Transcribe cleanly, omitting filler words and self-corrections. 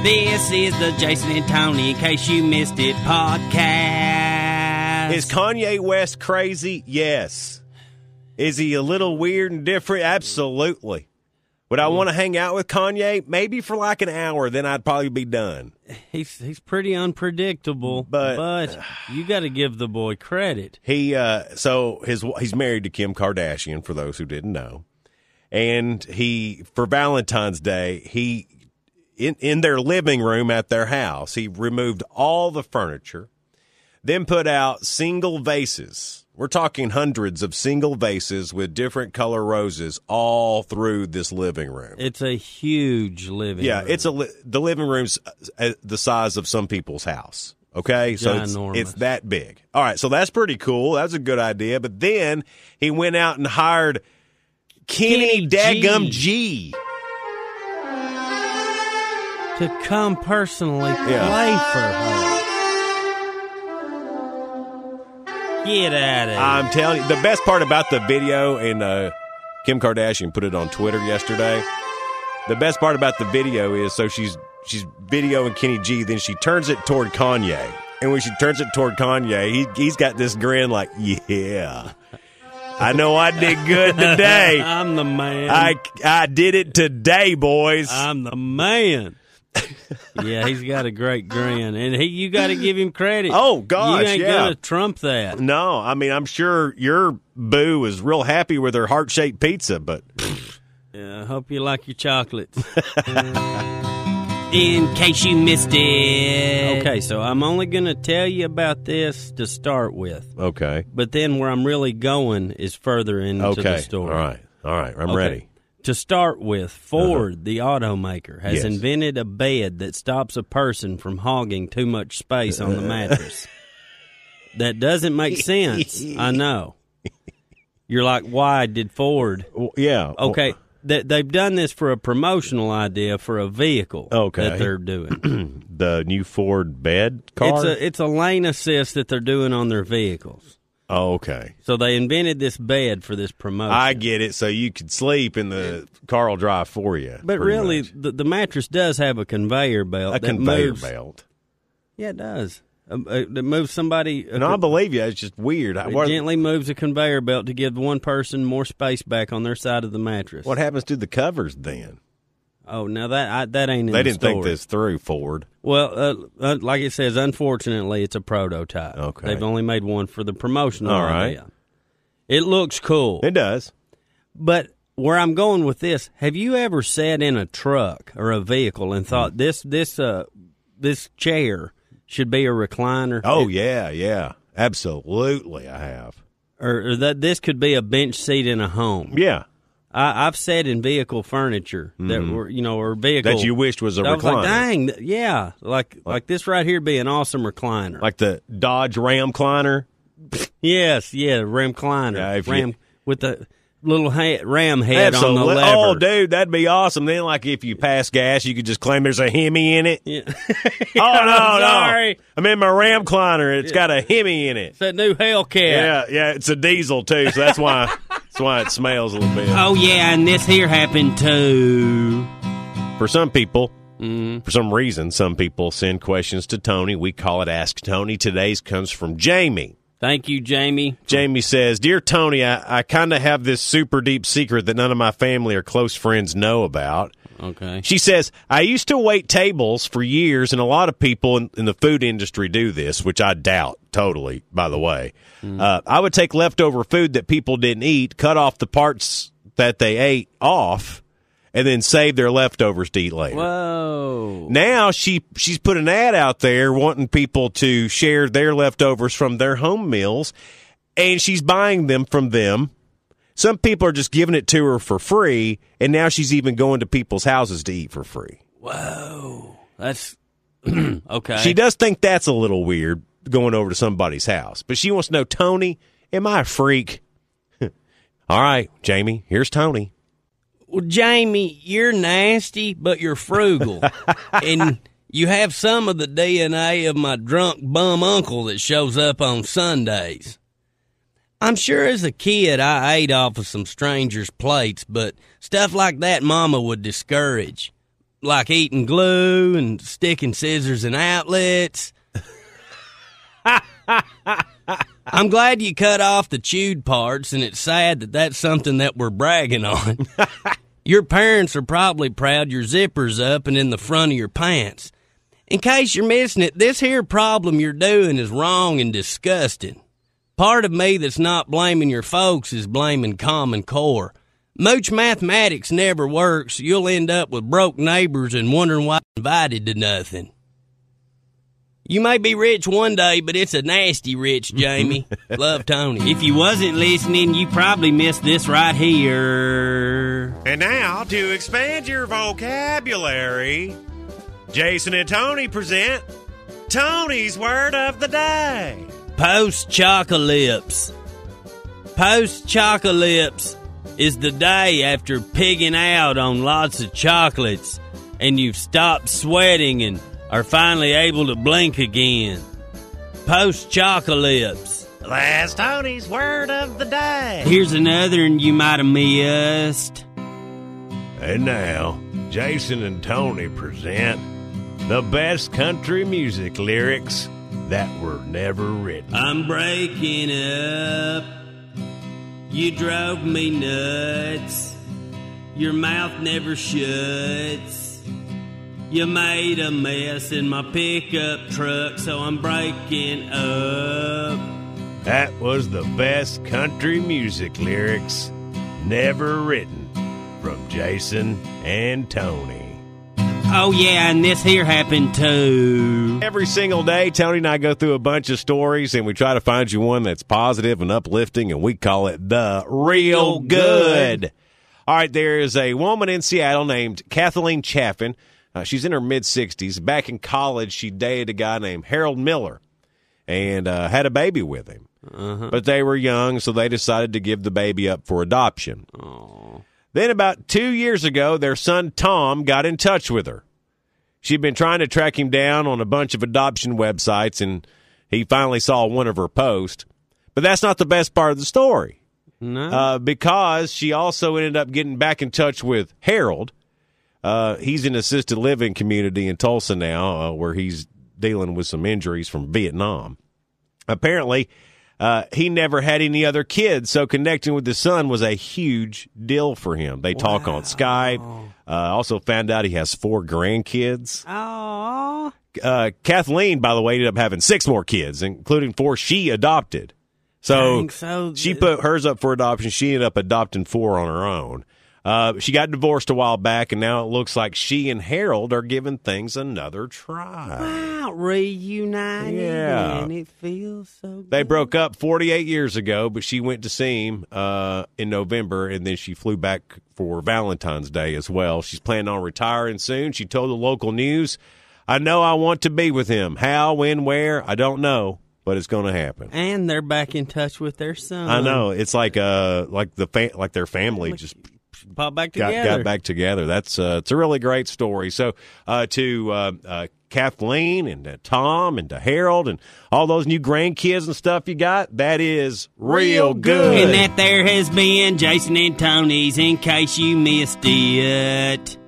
This is the Jason and Tony, in case you missed it, podcast. Is Kanye West crazy? Yes. Is he a little weird and different? Absolutely. Would I want to hang out with Kanye? Maybe for like an hour, then I'd probably be done. He's pretty unpredictable, but you got to give the boy credit. He's married to Kim Kardashian, for those who didn't know. And for Valentine's Day, in their living room at their house, he removed all the furniture, then put out single vases. We're talking hundreds of single vases with different color roses all through this living room. It's a huge living room. Yeah, the living room's the size of some people's house. Okay, so it's that big. All right, so that's pretty cool. That's a good idea. But then he went out and hired Kenny Daggum G to come personally play for her. Get at it. I'm telling you, the best part about the video, and Kim Kardashian put it on Twitter yesterday. The best part about the video is, so she's videoing Kenny G, then she turns it toward Kanye. And when she turns it toward Kanye, he's got this grin like, yeah, I know I did good today. I'm the man. I did it today, boys. I'm the man. Yeah, he's got a great grin, and you got to give him credit. Oh, gosh, you ain't gonna trump that. No, I mean, I'm sure your boo is real happy with her heart-shaped pizza, but yeah, I hope you like your chocolates. In case you missed it. Okay, so I'm only gonna tell you about this to start with. Okay, but then where I'm really going is further into the story. All right, I'm ready. To start with, Ford, the automaker, has invented a bed that stops a person from hogging too much space on the mattress. That doesn't make sense. I know. You're like, why did Ford? Yeah. Okay. They've done this for a promotional idea for a vehicle that they're doing. The new Ford bed car? It's a lane assist that they're doing on their vehicles. Oh, okay. So they invented this bed for this promotion. I get it. So you could sleep and the car will drive for you. But really, the mattress does have a conveyor belt. Belt? Yeah, it does. That moves somebody. No, I believe you. It's just weird. It gently moves a conveyor belt to give one person more space back on their side of the mattress. What happens to the covers then? Oh, now that ain't in They the didn't think this through, Ford. Well, like it says, unfortunately, it's a prototype. Okay. They've only made one for the promotional idea. It looks cool. It does. But where I'm going with this, have you ever sat in a truck or a vehicle and thought this chair should be a recliner? Oh, yeah. Absolutely, I have. Or that this could be a bench seat in a home. Yeah. I've sat in vehicle furniture that were, or vehicle that you wished was a recliner. I was like, dang, yeah, like this right here be an awesome recliner, like the Dodge Ram Recliner. Yes, Ram Recliner, Ram with the little ram head on the lever. Oh, dude, that'd be awesome. Then, like, if you pass gas, you could just claim there's a Hemi in it. Yeah. Oh, no. I'm in my Ram Recliner. It's got a Hemi in it. It's that new Hellcat. Yeah, it's a diesel, too, so that's why it smells a little bit. Oh, yeah, and this here happened, too. For some people, for some reason, some people send questions to Tony. We call it Ask Tony. Today's comes from Jamie. Thank you, Jamie. Jamie says, Dear Tony, I kind of have this super deep secret that none of my family or close friends know about. Okay. She says, I used to wait tables for years, and a lot of people in the food industry do this, which I doubt totally, by the way. I would take leftover food that people didn't eat, cut off the parts that they ate off, and then save their leftovers to eat later. Whoa. Now she's put an ad out there wanting people to share their leftovers from their home meals, and she's buying them from them. Some people are just giving it to her for free, and now she's even going to people's houses to eat for free. Whoa. That's okay. She does think that's a little weird, going over to somebody's house. But she wants to know, Tony, am I a freak? All right, Jamie, here's Tony. Well, Jamie, you're nasty, but you're frugal. And you have some of the DNA of my drunk bum uncle that shows up on Sundays. I'm sure as a kid I ate off of some strangers' plates, but stuff like that Mama would discourage. like eating glue and sticking scissors in outlets. I'm glad you cut off the chewed parts, and it's sad that that's something that we're bragging on. Your parents are probably proud your zipper's up and in the front of your pants. In case you're missing it, this here problem you're doing is wrong and disgusting. Part of me that's not blaming your folks is blaming Common Core. Mooch mathematics never works. You'll end up with broke neighbors and wondering why you're invited to nothing. You may be rich one day, but it's a nasty rich, Jamie. Love, Tony. If you wasn't listening, you probably missed this right here. And now, to expand your vocabulary, Jason and Tony present Tony's Word of the Day. Post-chocalypse. Post-chocalypse is the day after pigging out on lots of chocolates and you've stopped sweating and are finally able to blink again. Post-chocalypse. That's Tony's Word of the Day. Here's another one you might have missed. And now, Jason and Tony present the best country music lyrics that were never written. I'm breaking up. You drove me nuts. Your mouth never shuts. You made a mess in my pickup truck, so I'm breaking up. That was the best country music lyrics never written from Jason and Tony. Oh, yeah, and this here happened, too. Every single day, Tony and I go through a bunch of stories, and we try to find you one that's positive and uplifting, and we call it the Real Good. All right, there is a woman in Seattle named Kathleen Chaffin. She's in her mid-60s. Back in college, she dated a guy named Harold Miller and had a baby with him. Uh-huh. But they were young, so they decided to give the baby up for adoption. Aww. Then about 2 years ago, their son Tom got in touch with her. She'd been trying to track him down on a bunch of adoption websites, and he finally saw one of her posts. But that's not the best part of the story. No. Because she also ended up getting back in touch with Harold. He's in an assisted living community in Tulsa now, where he's dealing with some injuries from Vietnam. Apparently, he never had any other kids, so connecting with his son was a huge deal for him. They talk on Skype. Also found out he has 4 grandkids. Aww. Kathleen, by the way, ended up having 6 more kids, including 4 she adopted. So she put hers up for adoption. She ended up adopting 4 on her own. She got divorced a while back, and now it looks like she and Harold are giving things another try. Wow, reunited, yeah. And it feels so good. They broke up 48 years ago, but she went to see him in November, and then she flew back for Valentine's Day as well. She's planning on retiring soon. She told the local news, I know I want to be with him. How, when, where, I don't know, but it's going to happen. And they're back in touch with their son. I know. It's like their family just pop back together. Got back together. That's it's a really great story. So to Kathleen and to Tom and to Harold and all those new grandkids and stuff you got, that is real good. And that there has been Jason and Tony's In Case You Missed It.